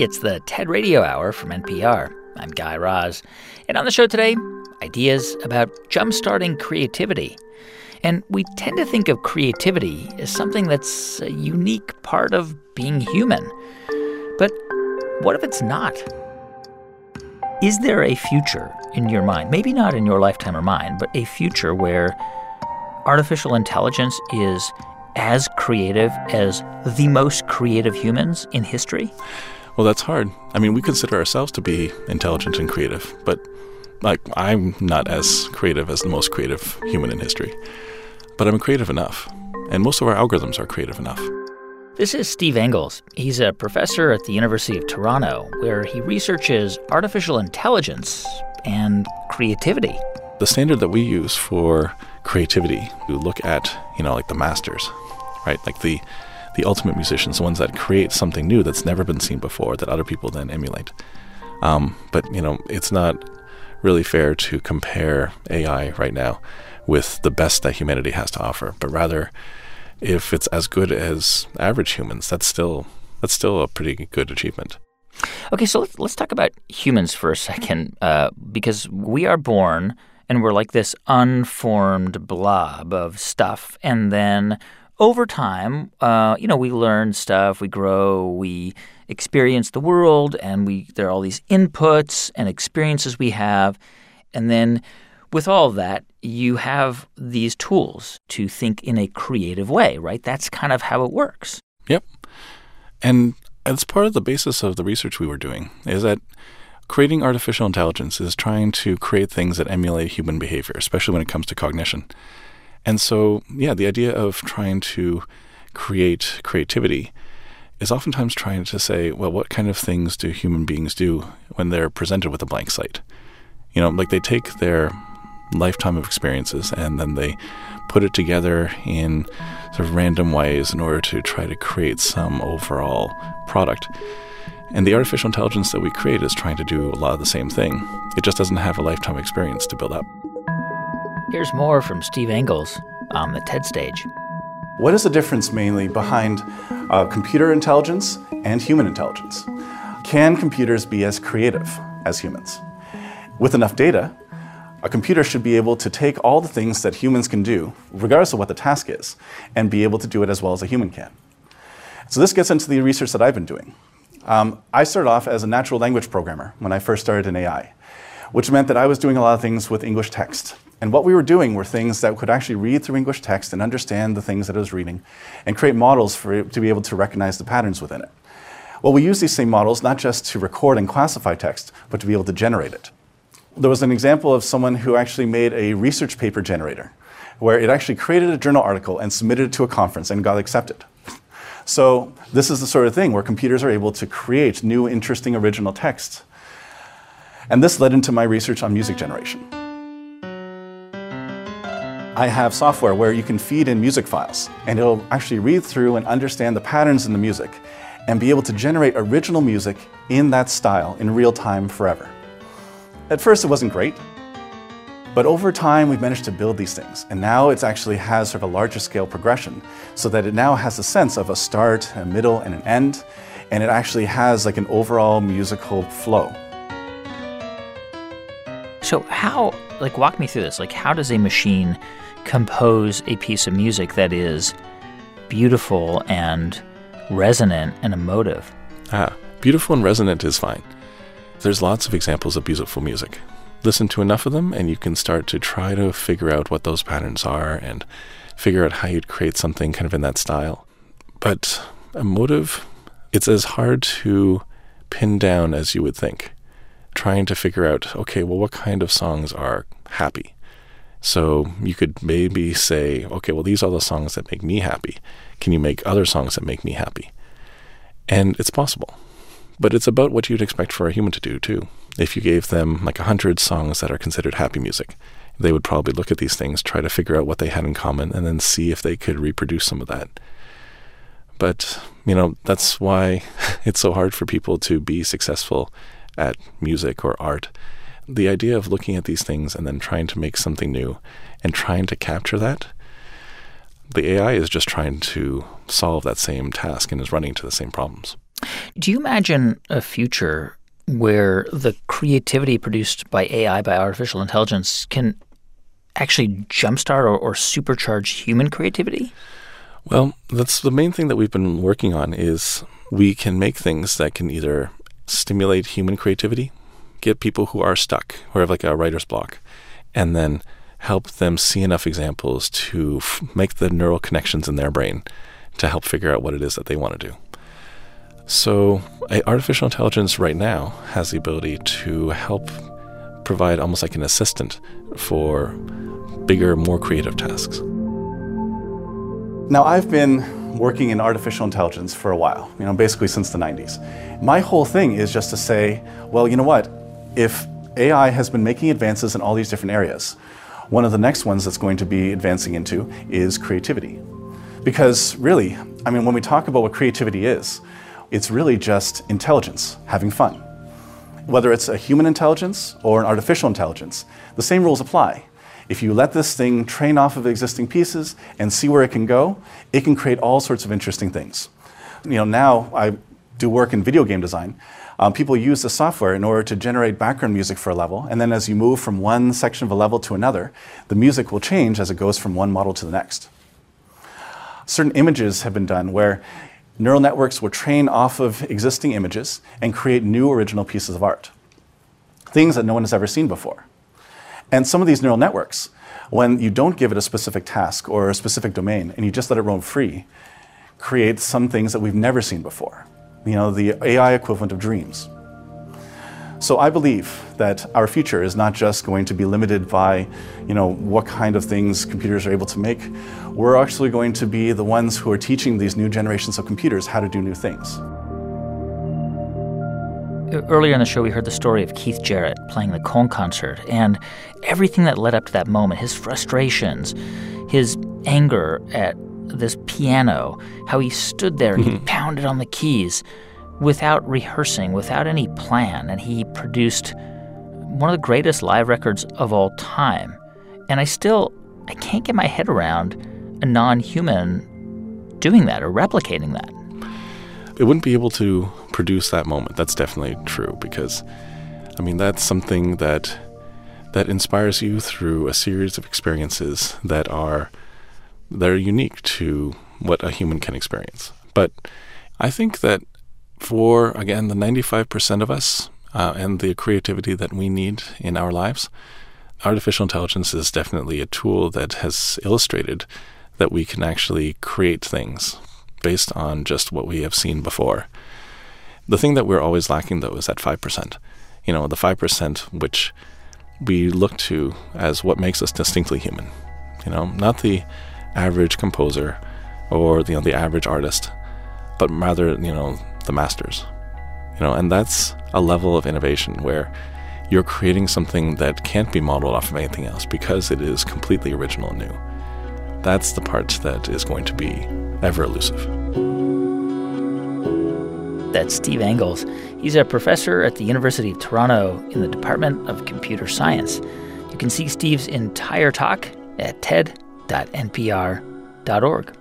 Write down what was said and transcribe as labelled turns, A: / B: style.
A: It's the TED Radio Hour from NPR. I'm Guy Raz. And on the show today, ideas about jumpstarting creativity. And we tend to think of creativity as something that's a unique part of being human. But what if it's not? Is there a future in your mind, maybe not in your lifetime or mine, but a future where artificial intelligence is as creative as the most creative humans in history?
B: Well, that's hard. I mean, we consider ourselves to be intelligent and creative, but I'm not as creative as the most creative human in history. But I'm creative enough, and most of our algorithms are creative enough.
A: This is Steve Engels. He's a professor at the University of Toronto, where he researches artificial intelligence and creativity.
B: The standard that we use for creativity, we look at, like the masters, right? Like the ultimate musicians, the ones that create something new that's never been seen before that other people then emulate. But it's not really fair to compare AI right now with the best that humanity has to offer, but rather if it's as good as average humans, that's still a pretty good achievement.
A: Okay, so let's talk about humans for a second, because we are born and we're like this unformed blob of stuff, and then over time, we learn stuff, we grow, we experience the world, and there are all these inputs and experiences we have. And then with all of that, you have these tools to think in a creative way, right? That's kind of how it works.
B: Yep. And as part of the basis of the research we were doing is that creating artificial intelligence is trying to create things that emulate human behavior, especially when it comes to cognition. And so, the idea of trying to create creativity is oftentimes trying to say, well, what kind of things do human beings do when they're presented with a blank slate? They take their lifetime of experiences and then they put it together in sort of random ways in order to try to create some overall product. And the artificial intelligence that we create is trying to do a lot of the same thing. It just doesn't have a lifetime experience to build up.
A: Here's more from Steve Engels on the TED stage.
C: What is the difference mainly behind computer intelligence and human intelligence? Can computers be as creative as humans? With enough data, a computer should be able to take all the things that humans can do, regardless of what the task is, and be able to do it as well as a human can. So this gets into the research that I've been doing. I started off as a natural language programmer when I first started in AI, which meant that I was doing a lot of things with English text. And what we were doing were things that could actually read through English text and understand the things that it was reading and create models for it to be able to recognize the patterns within it. Well, we use these same models not just to record and classify text, but to be able to generate it. There was an example of someone who actually made a research paper generator where it actually created a journal article and submitted it to a conference and got accepted. So this is the sort of thing where computers are able to create new, interesting, original text. And this led into my research on music generation. I have software where you can feed in music files, and it'll actually read through and understand the patterns in the music and be able to generate original music in that style in real time forever. At first, it wasn't great, but over time, we've managed to build these things, and now it actually has sort of a larger scale progression so that it now has a sense of a start, a middle, and an end, and it actually has like an overall musical flow.
A: So walk me through this. How does a machine compose a piece of music that is beautiful and resonant and emotive?
B: Beautiful and resonant is fine. There's lots of examples of beautiful music. Listen to enough of them and you can start to try to figure out what those patterns are and figure out how you'd create something kind of in that style. But emotive, it's as hard to pin down as you would think. Trying to figure out, okay, well, what kind of songs are happy? So you could maybe say, okay, well, these are the songs that make me happy. Can you make other songs that make me happy? And it's possible. But it's about what you'd expect for a human to do, too. If you gave them 100 songs that are considered happy music, they would probably look at these things, try to figure out what they had in common, and then see if they could reproduce some of that. But, that's why it's so hard for people to be successful at music or art. The idea of looking at these things and then trying to make something new and trying to capture that, the AI is just trying to solve that same task and is running into the same problems.
A: Do you imagine a future where the creativity produced by AI, by artificial intelligence, can actually jumpstart or supercharge human creativity?
B: Well, that's the main thing that we've been working on is we can make things that can either stimulate human creativity, get people who are stuck, who have like a writer's block, and then help them see enough examples to make the neural connections in their brain to help figure out what it is that they want to do. So artificial intelligence right now has the ability to help provide almost like an assistant for bigger, more creative tasks.
C: Now, I've been working in artificial intelligence for a while, basically since the 90s. My whole thing is just to say, well, you know what? If AI has been making advances in all these different areas, one of the next ones that's going to be advancing into is creativity. Because really, when we talk about what creativity is, it's really just intelligence, having fun. Whether it's a human intelligence or an artificial intelligence, the same rules apply. If you let this thing train off of existing pieces and see where it can go, it can create all sorts of interesting things. Now I do work in video game design. People use the software in order to generate background music for a level, and then as you move from one section of a level to another, the music will change as it goes from one model to the next. Certain images have been done where neural networks will train off of existing images and create new original pieces of art, things that no one has ever seen before. And some of these neural networks, when you don't give it a specific task or a specific domain and you just let it roam free, create some things that we've never seen before. The AI equivalent of dreams. So I believe that our future is not just going to be limited by, what kind of things computers are able to make. We're actually going to be the ones who are teaching these new generations of computers how to do new things.
A: Earlier in the show, we heard the story of Keith Jarrett playing the Cone concert and everything that led up to that moment, his frustrations, his anger at this piano, how he stood there and he pounded on the keys without rehearsing, without any plan, and he produced one of the greatest live records of all time. And I can't get my head around a non-human doing that or replicating that.
B: It wouldn't be able to produce that moment. That's definitely true because, that's something that inspires you through a series of experiences that are unique to what a human can experience. But I think that for, again, the 95% of us and the creativity that we need in our lives, artificial intelligence is definitely a tool that has illustrated that we can actually create things based on just what we have seen before. The thing that we're always lacking, though, is that 5%. The 5% which we look to as what makes us distinctly human. Not the average composer or the average artist, but rather the masters. And that's a level of innovation where you're creating something that can't be modeled off of anything else because it is completely original and new. That's the part that is going to be ever elusive.
A: That's Steve Engels. He's a professor at the University of Toronto in the Department of Computer Science. You can see Steve's entire talk at ted.npr.org.